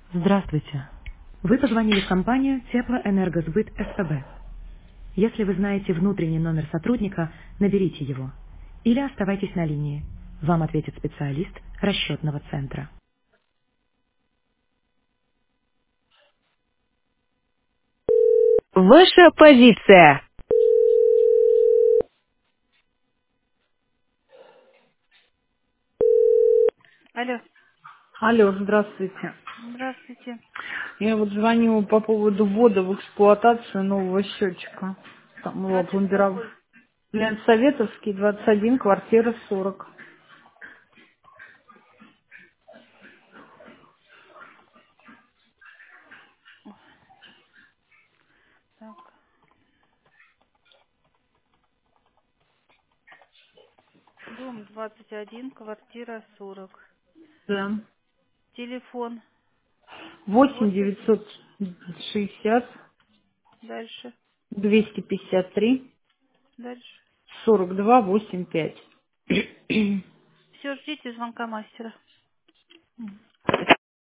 Здравствуйте. Вы позвонили в компанию Теплоэнергосбыт СПБ. Если вы знаете внутренний номер сотрудника, наберите его. Или оставайтесь на линии. Вам ответит специалист расчетного центра. Ваша позиция. Алло, Алло, здравствуйте. здравствуйте. Я вот звоню по поводу ввода в эксплуатацию нового счетчика. Там его Адрес пломбировал. какой? Ленсоветовский, 21, квартира 40. Так, дом 21, квартира 40. Да. Телефон 8 8. 960 Дальше, 253 дальше. 42 85. Все, ждите звонка мастера.